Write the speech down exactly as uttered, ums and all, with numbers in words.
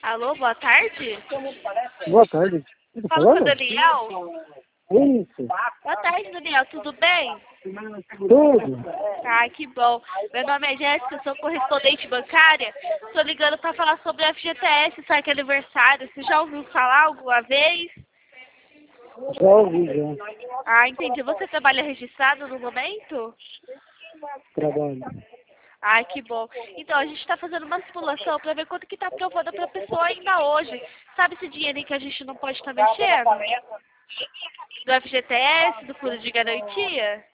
Alô, boa tarde. Boa tarde. Você tá Fala com o falando? Daniel. Isso. Boa tarde, Daniel. Tudo bem? Tudo. Ah, que bom. Meu nome é Jéssica, sou correspondente bancária. Estou ligando para falar sobre o F G T S, sabe que é aniversário. Você já ouviu falar alguma vez? Já ouvi, já. Ah, entendi. Você trabalha registrado no momento? Trabalho. Ai, que bom. Então, a gente está fazendo uma simulação para ver quanto que está aprovando para a pessoa ainda hoje. Sabe esse dinheirinho que a gente não pode estar mexendo? Do F G T S, do Fundo de Garantia?